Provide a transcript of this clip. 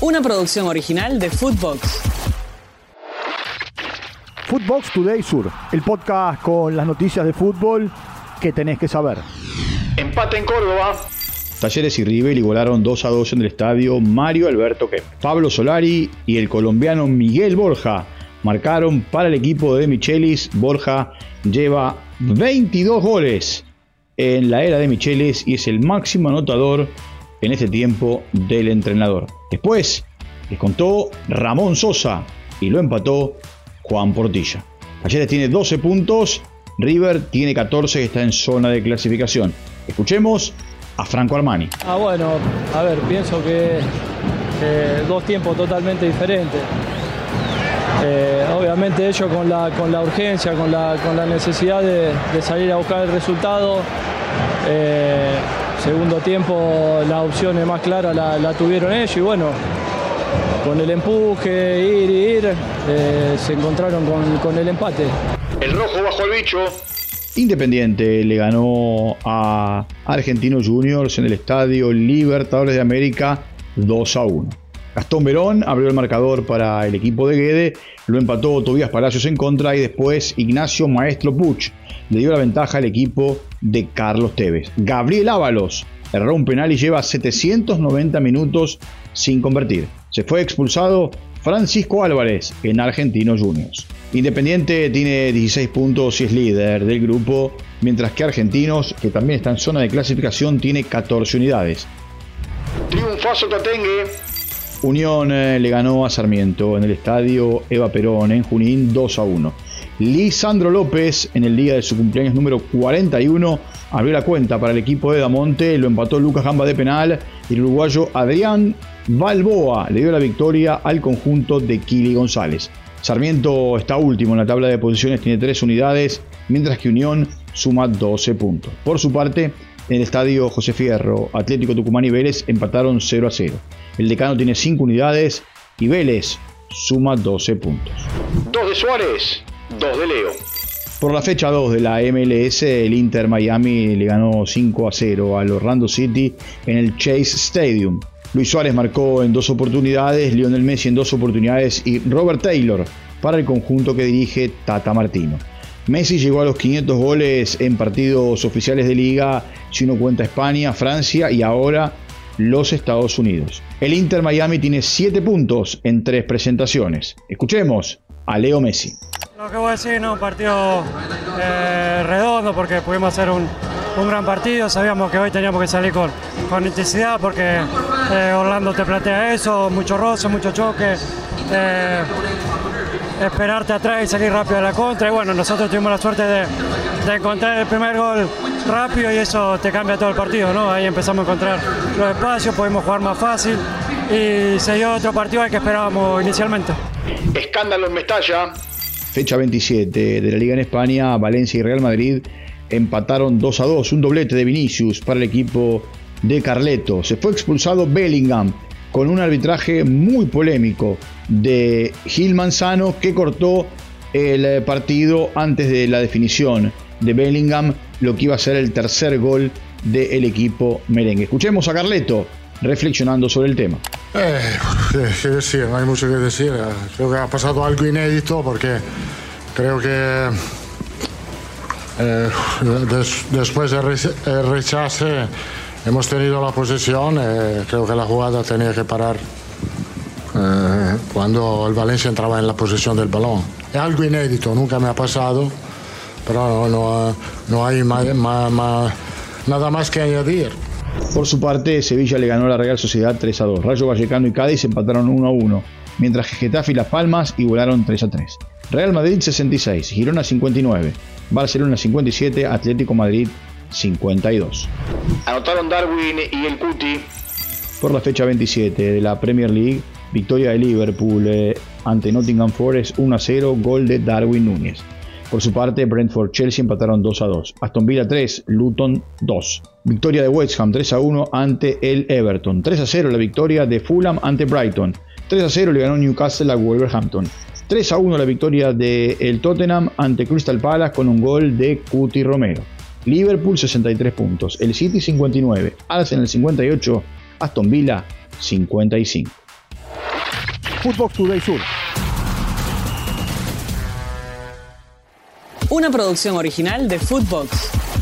una producción original de Footbox. Footbox Today Sur, el podcast con las noticias de fútbol que tenés que saber. Empate en Córdoba. Talleres y River igualaron 2-2 en el estadio Mario Alberto Kempes. Pablo Solari y el colombiano Miguel Borja marcaron para el equipo de Michelis. Borja lleva 22 goles en la era de Michelis y es el máximo anotador en este tiempo del entrenador. Después les contó Ramón Sosa y lo empató Juan Portilla. Talleres tiene 12 puntos, River tiene 14 que está en zona de clasificación. Escuchemos a Franco Armani. Bueno, a ver, pienso que dos tiempos totalmente diferentes. Obviamente ellos con la urgencia, con la necesidad de salir a buscar el resultado. Segundo tiempo las opciones más claras la tuvieron ellos y bueno, con el empuje, ir, se encontraron con el empate. El rojo bajo el bicho. Independiente le ganó a Argentinos Juniors en el estadio Libertadores de América 2-1. Gastón Verón abrió el marcador para el equipo de Guede, lo empató Tobías Palacios en contra y después Ignacio Maestro Puch le dio la ventaja al equipo de Carlos Tevez. Gabriel Ábalos erró un penal y lleva 790 minutos sin convertir. Se fue expulsado Francisco Álvarez en Argentinos Juniors. Independiente tiene 16 puntos y es líder del grupo, mientras que Argentinos, que también está en zona de clasificación, tiene 14 unidades. Triunfazo Tatengue. Unión le ganó a Sarmiento en el estadio Eva Perón en Junín 2-1. Lisandro López, en el día de su cumpleaños número 41, abrió la cuenta para el equipo de Damonte, lo empató Lucas Gamba de penal y el uruguayo Adrián Balboa le dio la victoria al conjunto de Kili González. Sarmiento está último en la tabla de posiciones, tiene 3 unidades, mientras que Unión suma 12 puntos. Por su parte, en el estadio José Fierro, Atlético Tucumán y Vélez empataron 0-0. El Decano tiene 5 unidades y Vélez suma 12 puntos. 2 de Suárez, 2 de Leo. Por la fecha 2 de la MLS, el Inter Miami le ganó 5-0 al Orlando City en el Chase Stadium. Luis Suárez marcó en 2 oportunidades, Lionel Messi en 2 oportunidades y Robert Taylor para el conjunto que dirige Tata Martino. Messi llegó a los 500 goles en partidos oficiales de liga, si uno cuenta España, Francia y ahora los Estados Unidos. El Inter Miami tiene 7 puntos en 3 presentaciones. Escuchemos a Leo Messi. Lo que voy a decir, un partido redondo porque pudimos hacer un gran partido. Sabíamos que hoy teníamos que salir con intensidad porque Orlando te plantea eso, mucho roce, mucho choque. Esperarte atrás y salir rápido a la contra y bueno, nosotros tuvimos la suerte de encontrar el primer gol rápido y eso te cambia todo el partido, ¿no? Ahí empezamos a encontrar los espacios, pudimos jugar más fácil y se dio otro partido al que esperábamos inicialmente. Escándalo en Mestalla. Fecha 27 de la Liga en España, Valencia y Real Madrid empataron 2-2, un doblete de Vinicius para el equipo de Carleto. Se fue expulsado Bellingham con un arbitraje muy polémico de Gil Manzano que cortó el partido antes de la definición de Bellingham, lo que iba a ser el tercer gol del equipo merengue. Escuchemos a Carleto reflexionando sobre el tema. ¿Qué decir? No hay mucho que decir. Creo que ha pasado algo inédito porque creo que después del rechace hemos tenido la posesión. Creo que la jugada tenía que parar cuando el Valencia entraba en la posesión del balón. Es algo inédito, nunca me ha pasado, pero no hay nada más que añadir. Por su parte, Sevilla le ganó a la Real Sociedad 3-2. Rayo Vallecano y Cádiz empataron 1-1, mientras que Getafe y Las Palmas igualaron 3-3. Real Madrid 66, Girona 59, Barcelona 57, Atlético Madrid 52. Anotaron Darwin y el Cuti. Por la fecha 27 de la Premier League, victoria de Liverpool ante Nottingham Forest 1-0, gol de Darwin Núñez. Por su parte, Brentford-Chelsea empataron 2-2. Aston Villa 3, Luton 2. Victoria de West Ham 3-1 ante el Everton. 3-0 la victoria de Fulham ante Brighton. 3-0 le ganó Newcastle a Wolverhampton. 3-1 la victoria del Tottenham ante Crystal Palace con un gol de Cuti Romero. Liverpool 63 puntos, el City 59, Arsenal 58, Aston Villa 55. Footbox Today Sur. Una producción original de Footbox.